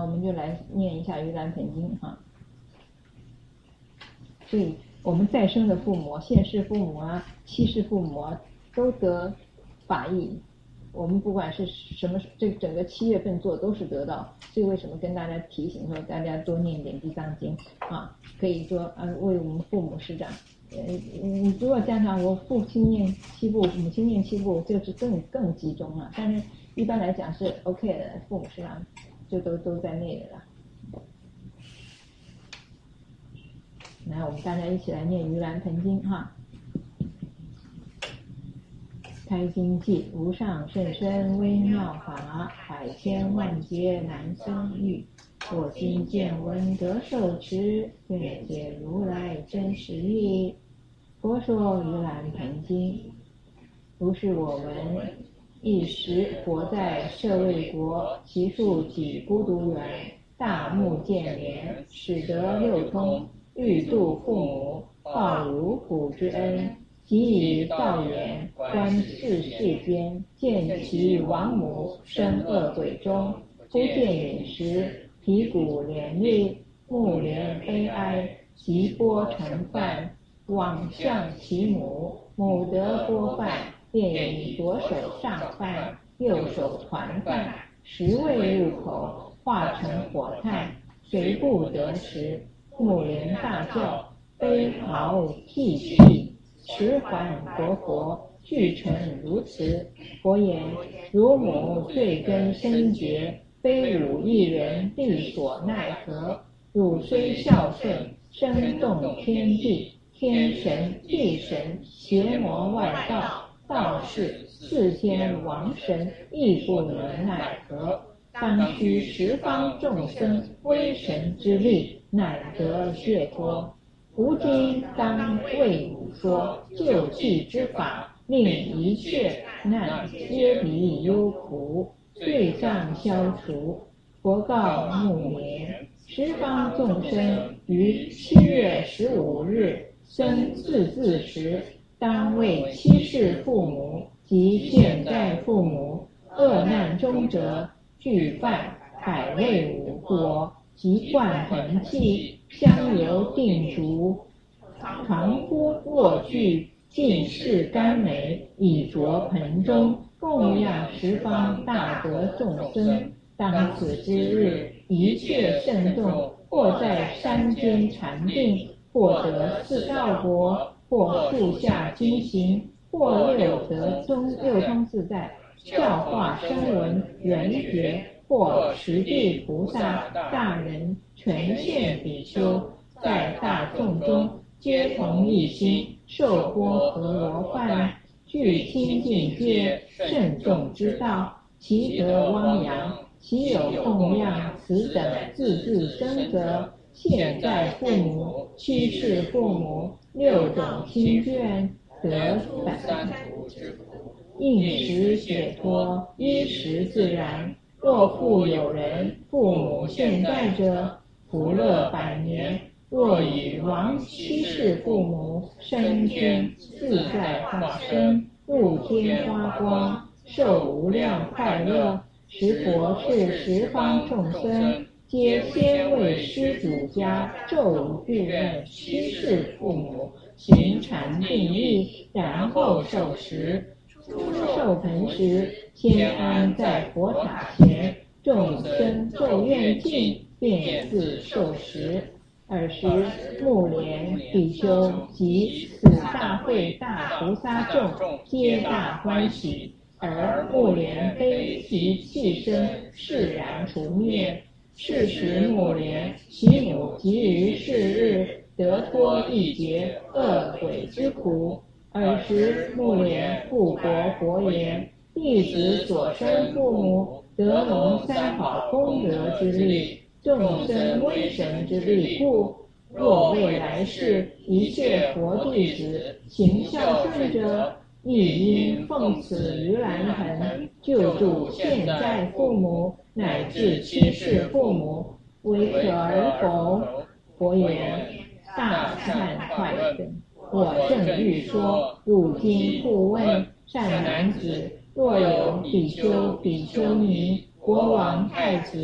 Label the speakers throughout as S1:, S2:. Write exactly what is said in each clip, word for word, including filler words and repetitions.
S1: 我们就来念一下《盂兰盆经》哈。所以我们再生的父母、现世父母啊、七世父母啊，都得法益。我们不管是什么，这整个七月份做都是得到。所以为什么跟大家提醒说，大家多念一点地藏经啊？可以说啊，为我们父母师长。呃，你如果加上我父亲念七部，母亲念七部，这是更更集中了。但是一般来讲是 OK 的，父母师长就都都在内的了。来，我们大家一起来念《盂兰盆经》哈。开经偈：无上甚深微妙法，百千万劫难生遇。我今见闻得受持，愿解如来真实义。佛说盂兰盆经，如是我闻。一时佛在舍卫国，其数几孤独园，大目犍连，使得六通，欲度父母，报如虎之恩。即以道眼观世世间，见其亡母生恶鬼中，忽见饮食，皮骨连累，目连悲哀，即钵盛饭，往向其母，母得钵饭，便以左手上饭，右手传饭，食未入口，化成火炭，虽不得食，母连大叫，悲嚎涕泣，迟缓活佛，具成如此。佛言：汝母罪根深结，非汝一人力所奈何。汝虽孝顺，生动天地，天神、地神、邪魔外道、道士、四天王神，亦不能奈何。当须十方众生威神之力，乃得解脱。吾今当为汝说救济之法，令一切难皆离忧苦，罪障消除。佛告目连：十方众生于七月十五日生自恣时，当为七世父母及现在父母恶难中者，具犯百类五国，及灌盆器，香油定烛，传呼落具，尽是甘美，以着盆中，供养十方大德众生。当此之日，一切圣众，或在山间禅定，或得四道国，或树下经行，或六得中六通自在，教化声闻缘觉，或十地菩萨大人全现比丘，在大众中皆同一心，受钵和罗饭，具清净阶，圣众之道，其德汪洋。其有供养此等自自生者，现在父母、七世父母、六种亲眷，得三途之苦，应时解脱，衣食自然。若复有人父母现在者，福乐百年。若与亡七世父母升天自在化身，入天花光，受无量快乐。十佛是十方众生，皆先为施主家咒具任七世父母，行禅定力，然后受食。初受盆时，先安在佛塔前，众生咒愿尽，便自受食。尔时目连比丘及此大会大菩萨众，皆大欢喜。而目连悲其气身释然除灭。是时目连其母即于是日得脱一劫恶鬼之苦。尔时目连复国佛言：弟子所生父母得蒙三好功德之力，众生威神之力故。若未来世一切佛弟子行孝顺者，亦应奉此盂兰盆，救助现在父母乃至七世父母，为可而否？佛言：大忏快等，我正欲说。汝今复问，善男子，若有比丘、比丘尼、国王、太子、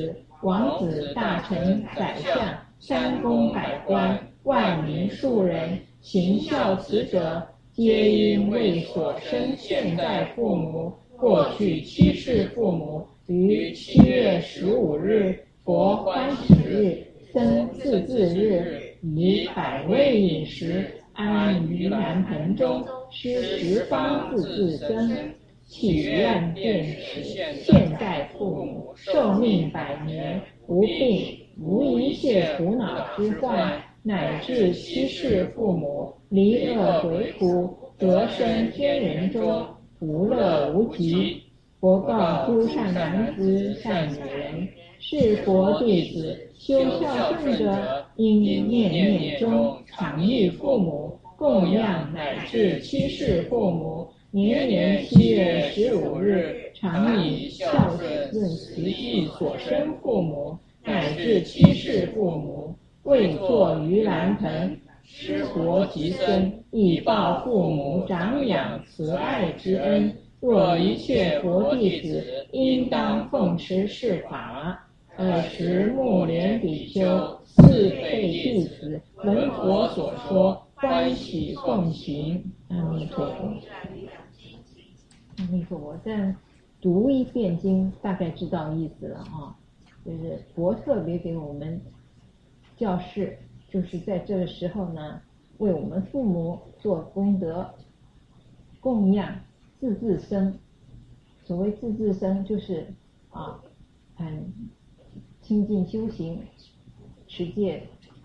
S1: 王子大臣宰相三公百官万民庶人行孝慈者，皆因为所生现在父母过去七世父母于七月十五日佛欢喜日生自治日，以百味饮食安于南盆中，施十方自治僧，祈愿便使现在父母寿命百年，无病无一切苦恼之患，乃至七世父母离恶回苦，得生天人中，福乐无极。佛告诸善男子善女人，是佛弟子修孝顺者，应念念中常忆父母，供养乃至七世父母，年年七月十五日常以孝顺慈济所生父母乃至七世父母，为作盂兰盆，施佛及僧，以报父母长养慈爱之恩。若一切佛弟子应当奉持是法。尔时目连比丘四辈弟子闻佛所说，欢喜奉行。阿弥陀佛。阿弥陀佛。这样读一遍经，大概知道意思了啊。就是佛特别给我们教示，就是在这个时候呢，为我们父母做功德，供养自治僧。所谓自治僧，就是啊，很亲近修行、持戒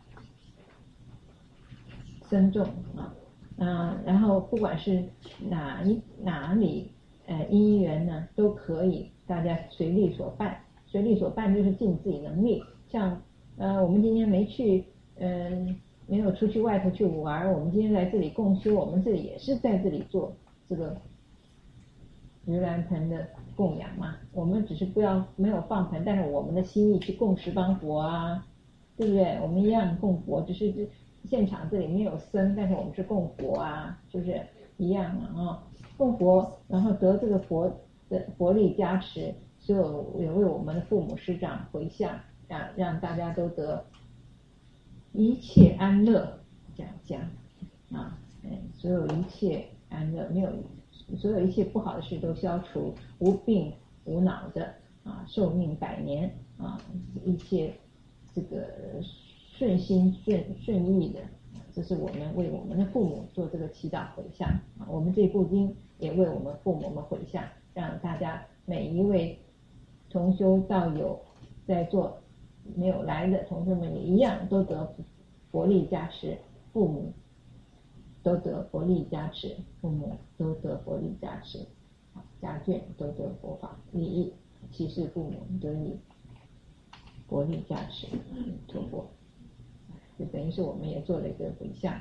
S1: 僧众啊，啊，然后不管是哪一哪里呃因缘呢，都可以，大家随力所办。随力所办就是尽自己能力。像呃，我们今天没去，嗯、呃，没有出去外头去玩，我们今天在这里共修，我们这里也是在这里做这个盂兰盆的供养嘛。我们只是不要没有放盆，但是我们的心意去供十方佛啊，对不对？我们一样供佛，只是现场这里没有僧，但是我们是供佛啊，就是一样啊、哦，供佛，然后得这个佛的佛力加持，所有也为我们的父母师长回向，让让大家都得一切安乐，这样讲啊，嗯，所有一切安乐，没有所有一切不好的事都消除，无病无恼的啊，寿命百年啊，一切这个顺心顺顺意的，这是我们为我们的父母做这个祈祷回向啊。我们这部经也为我们父母们回向，让大家每一位同修道友在座没有来的同学们也一样，都得佛力加持，父母都得佛力加持，父母都得佛力加持，家眷都得佛法利益，七世父母得以佛力加持，托钵，就等于是我们也做了一个回向。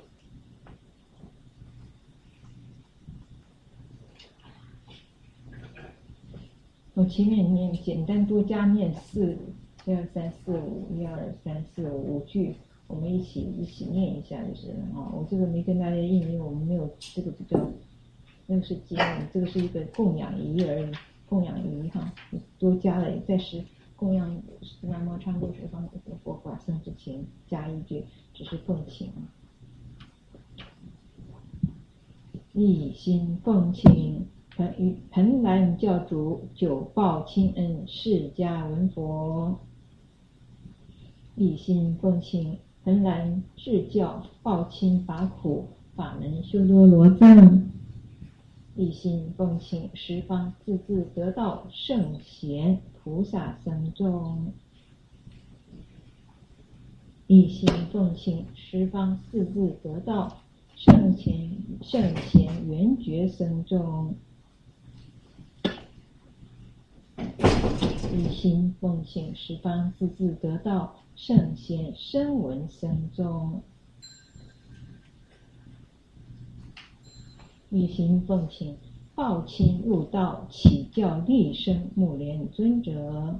S1: 我前面念简单多加念四一二三四五一二三四五五句，我们一起一起念一下就是啊、哦。我这个没跟大家印，因为我们没有这个比较，那个是经文，这个是一个供养仪而已，供养仪哈，多加了在是供养南无昌多十方佛法僧之前加一句，只是奉请啊。一心奉请盆盆兰教主久报亲恩释迦文佛，一心奉请盆兰智教报亲拔苦法门修多罗藏，一心奉请十方自治得道圣贤菩萨僧众，一心奉请十方自治得道圣贤圣贤圆觉僧众，一心奉请十方自治得道圣贤声闻僧众，一心奉请报亲入道起教立生目连尊者，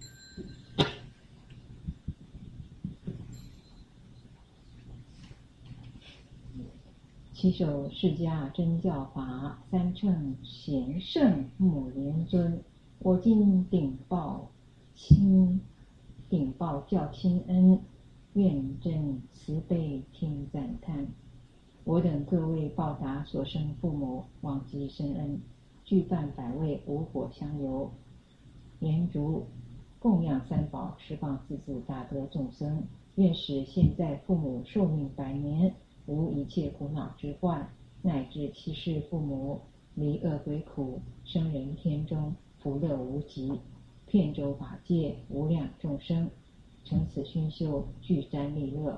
S1: 七首释迦真教法，三乘贤圣目连尊，我今顶报亲顶报教亲恩，愿真慈悲听赞叹。我等各位报答所生父母，往极深恩，具办百味无火香油，言足供养三宝，十方自助大德众生，愿使现在父母寿命百年，无一切苦恼之患，乃至其世父母离恶鬼苦，生人天中，福乐无极，遍周法界无量众生，成此熏修，具瞻利乐。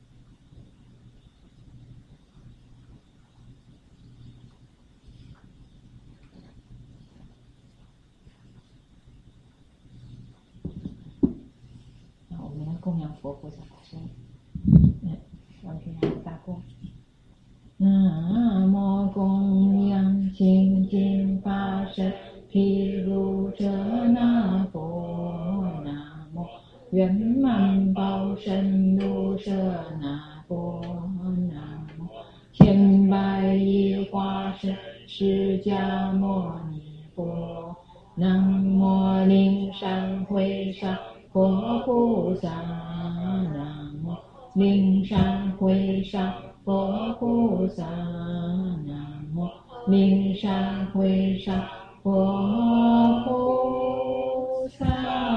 S1: 那我们供养佛菩萨法身，嗯，完全还有大供。南无供养清净法身毗卢遮那佛，南无圆满报身卢舍那佛，南无千百亿化身释迦牟尼佛，南无灵山会上佛菩萨，南无灵山会上佛菩萨，南无灵山会上佛菩萨，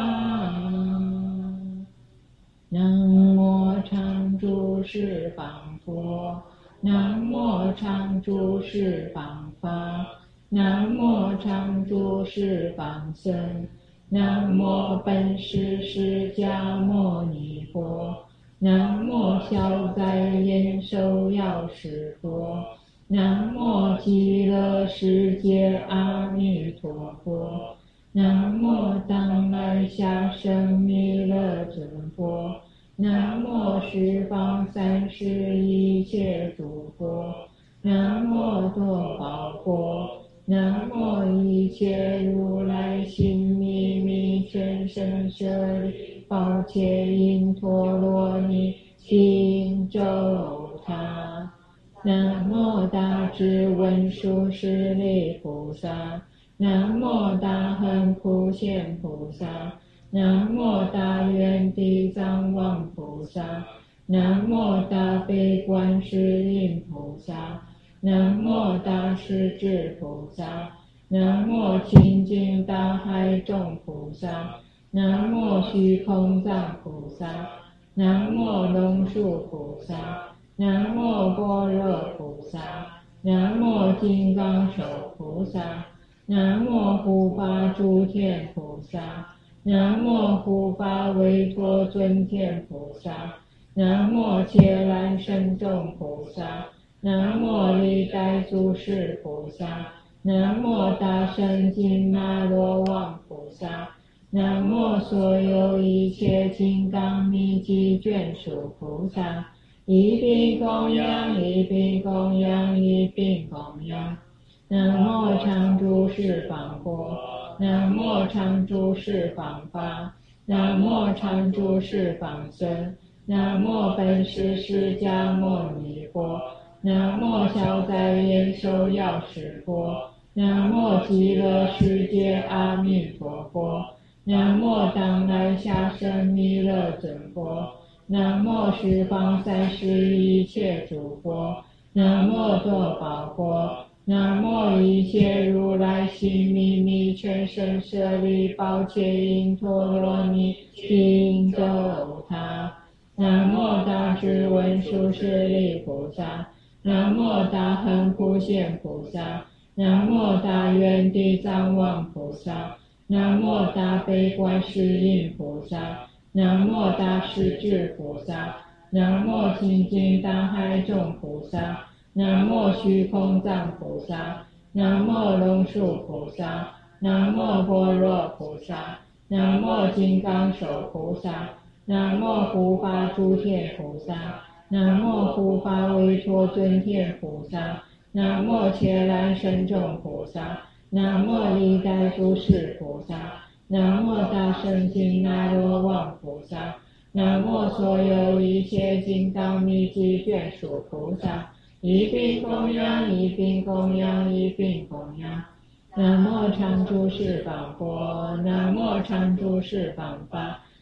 S1: 南无常住释放佛，南无常住释放法，南无常住释放僧，南无本师释迦牟尼佛，南无消灾延寿药师佛，南无极乐世界阿弥陀佛，南无当来下生弥勒尊佛，南无十方三世一切诸佛，南无多宝佛，南无一切如来心秘密全身舍利宝切因陀罗尼心咒他，南无大智文殊师利菩萨，南无大恒普贤菩萨，南无大愿地藏王菩萨，南无大悲观世音菩萨，南无大势至菩萨，南无清净大海众菩萨，南无虚空藏菩萨，南无龙树菩萨，南无般若菩萨，南无金刚手菩萨，南无护法诸天菩萨，南无护法韦陀尊天菩萨，南无伽蓝身众菩萨，南无历代祖师菩萨，南无大圣金那罗王菩萨，南无所有一切金刚密集眷属菩萨，一并供养，一并供养，一并供养。南无常住释放佛，南无常住释放法，南无常住释放僧，南无本师释迦牟尼佛，南无消灾延寿药师佛，南无极乐世界阿弥陀佛，南无当来下生弥勒尊佛，南无十方三世一切诸佛，南无多宝佛，南无一切如来心秘密全身舍利宝切因陀罗尼心咒他，南无大智文殊师利菩萨，南无大恒普贤菩萨，南无大愿地藏王菩萨，南无大悲观世音菩萨，南无大势至菩萨，南无清净大海众菩萨，南无虚空藏菩萨，南无龙树菩萨，南无般若菩萨，南无金刚手菩萨，南无护法诸天菩萨，南无护法韦陀尊天菩萨，南无伽蓝身众菩萨，南无历代祖师菩萨，南无大圣金那罗王菩萨，南无所有一切金刚密集眷属菩萨，一并供养，一并供养，一并供养。南无常住释放佛，南无常住释放法，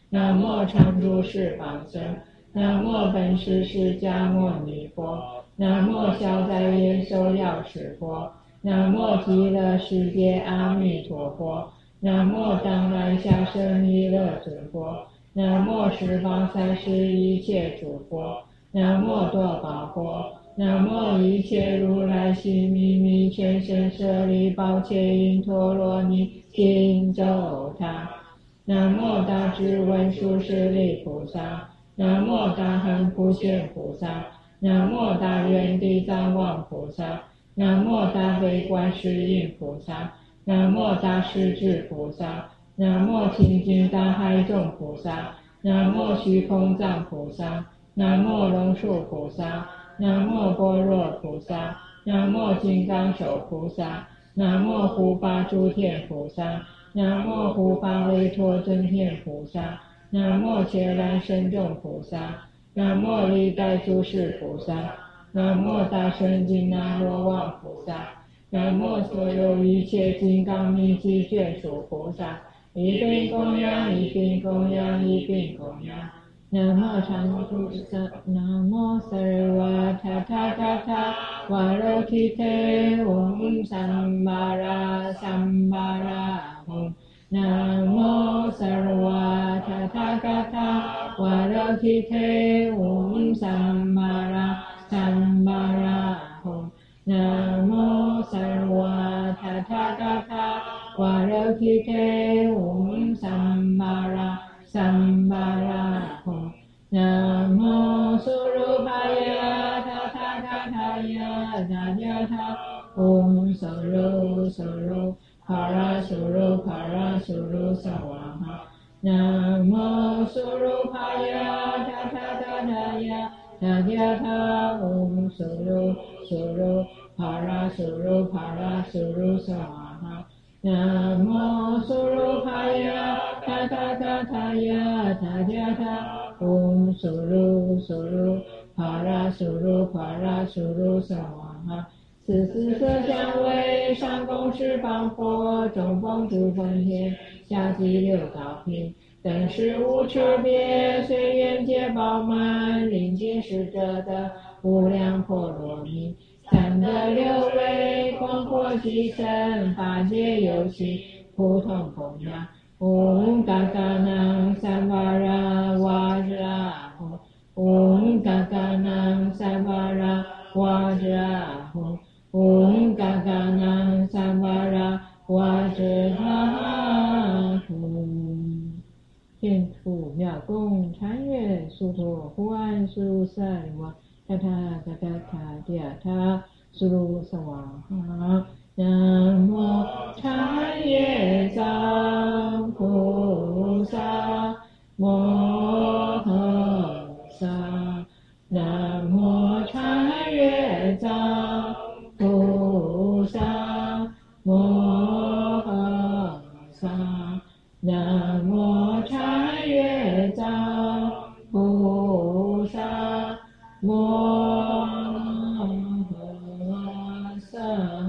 S1: 南无常住释放僧，南无本师释迦牟尼佛，南无消灾延寿药师佛，南无极乐世界阿弥陀佛，南无当来下生弥勒尊佛，南无十方三世一切诸佛，南无多宝佛，南无一切如来悉弥弥全身舍利宝切因陀罗尼金咒他。南无大智文殊师利菩萨，南无大恒普贤菩萨，南无大愿地藏王菩萨，南无大悲观世音菩萨，南无大势至菩萨，南无清净大海众菩萨，南无虚空藏菩萨，南无龙树菩萨，南无般若菩萨，南无金刚手菩萨，南无护法诸天菩萨，南无护法维陀真天菩萨，南无伽蓝身众菩萨，南无历代诸世菩萨，南无大圣金刚罗王菩萨，南无所有一切金刚密集眷属菩萨，一并供养，一并供养，一并供养。南无常住萨，南无萨瓦塔塔塔塔瓦罗提特嗡三巴拉三巴拉吽。南无萨瓦塔塔塔塔瓦罗提特嗡三巴拉三巴拉吽。南无萨瓦塔塔塔塔瓦罗提特嗡三巴拉三巴拉吽。南无苏鲁巴呀塔塔塔塔呀塔呀塔嗡苏鲁苏鲁帕拉苏鲁帕拉苏鲁萨瓦哈。南无苏鲁帕呀塔塔塔塔呀塔呀塔嗡苏鲁苏鲁帕拉苏鲁帕拉苏鲁萨瓦哈。南无苏鲁帕呀塔塔塔塔呀塔呀塔嗡苏鲁苏鲁帕拉苏鲁帕拉苏鲁萨瓦哈。此四色香味上供十方佛，中供诸梵天，下济六道品，等时无差别，随缘皆饱满，临界使者的无量波罗蜜。三德六味广阔极深，法界有情普通供养。嗡嘎嘎南三巴拉哇日啊吽，嗡嘎嘎南三巴拉哇日啊吽，嗡嘎嘎南三巴拉哇日啊吽。天土妙供禅月苏陀呼安苏萨利瓦塔塔塔塔塔地亚塔苏鲁萨瓦哈。南无禅月藏菩萨摩诃萨，南无禅月藏菩萨摩诃萨，南无禅月藏菩萨摩诃萨。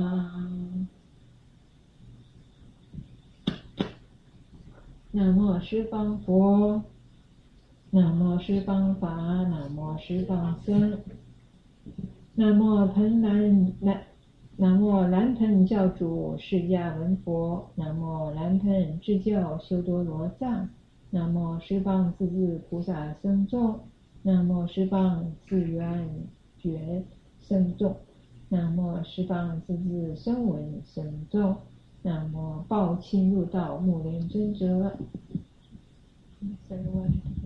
S1: 南无十方佛，南无十方法，南无十方僧，南无盆兰南南无兰腾教主释迦文佛，南无兰腾智教修多罗藏，南无十方自治菩萨僧众，南无十方自缘觉僧众，南无十方自治声闻僧众，南无报亲入道目连尊者。三万